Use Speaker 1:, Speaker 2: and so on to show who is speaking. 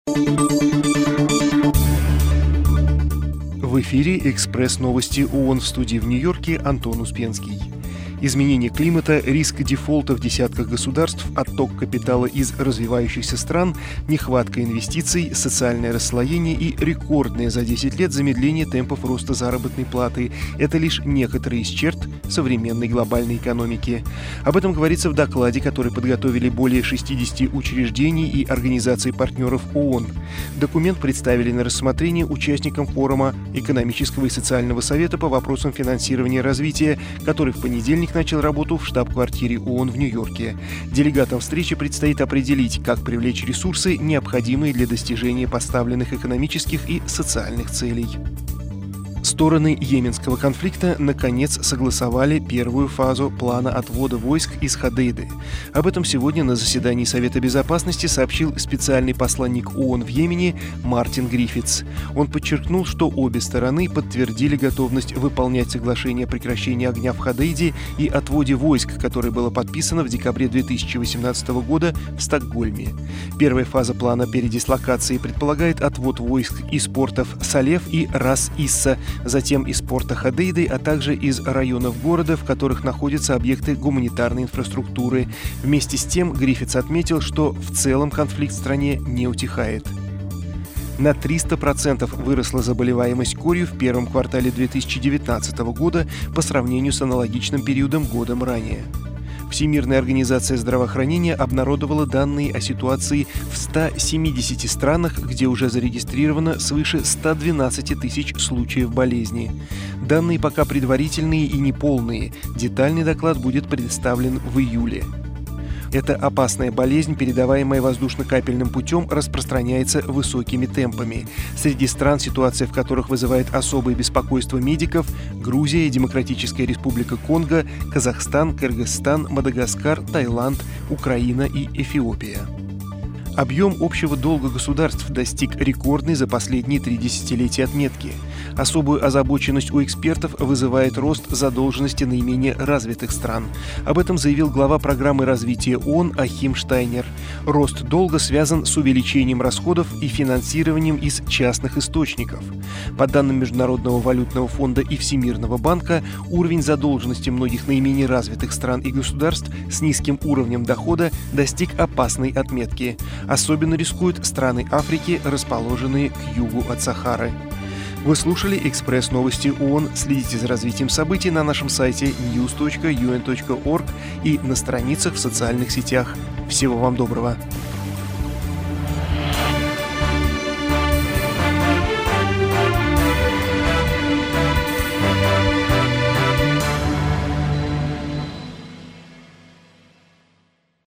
Speaker 1: В эфире «Экспресс-новости ООН», в студии в Нью-Йорке Антон Успенский. Изменение климата, риск дефолта в десятках государств, отток капитала из развивающихся стран, нехватка инвестиций, социальное расслоение и рекордное за 10 лет замедление темпов роста заработной платы – это лишь некоторые из черт современной глобальной экономики. Об этом говорится в докладе, который подготовили более 60 учреждений и организаций-партнеров ООН. Документ представили на рассмотрение участникам форума Экономического и социального совета по вопросам финансирования и развития, который в понедельник начал работу в штаб-квартире ООН в Нью-Йорке. Делегатам встречи предстоит определить, как привлечь ресурсы, необходимые для достижения поставленных экономических и социальных целей. Стороны йеменского конфликта наконец согласовали первую фазу плана отвода войск из Ходейды. Об этом сегодня на заседании Совета Безопасности сообщил специальный посланник ООН в Йемене Мартин Гриффитс. Он подчеркнул, что обе стороны подтвердили готовность выполнять соглашение о прекращении огня в Ходейде и отводе войск, которое было подписано в декабре 2018 года в Стокгольме. Первая фаза плана передислокации предполагает отвод войск из портов Салеф и Рас-Исса, затем из порта Ходейды, а также из районов города, в которых находятся объекты гуманитарной инфраструктуры. Вместе с тем Гриффитс отметил, что в целом конфликт в стране не утихает. На 300% выросла заболеваемость корью в первом квартале 2019 года по сравнению с аналогичным периодом годом ранее. Всемирная организация здравоохранения обнародовала данные о ситуации в 170 странах, где уже зарегистрировано свыше 112 тысяч случаев болезни. Данные пока предварительные и неполные. Детальный доклад будет предоставлен в июле. Эта опасная болезнь, передаваемая воздушно-капельным путем, распространяется высокими темпами. Среди стран, ситуация в которых вызывает особое беспокойство медиков – Грузия, Демократическая Республика Конго, Казахстан, Кыргызстан, Мадагаскар, Таиланд, Украина и Эфиопия. Объем общего долга государств достиг рекордной за последние 3 десятилетия отметки. Особую озабоченность у экспертов вызывает рост задолженности наименее развитых стран. Об этом заявил глава программы развития ООН Ахим Штайнер. Рост долга связан с увеличением расходов и финансированием из частных источников. По данным Международного валютного фонда и Всемирного банка, уровень задолженности многих наименее развитых стран и государств с низким уровнем дохода достиг опасной отметки. Особенно рискуют страны Африки, расположенные к югу от Сахары. Вы слушали «Экспресс-новости ООН». Следите за развитием событий на нашем сайте news.un.org и на страницах в социальных сетях. Всего вам доброго!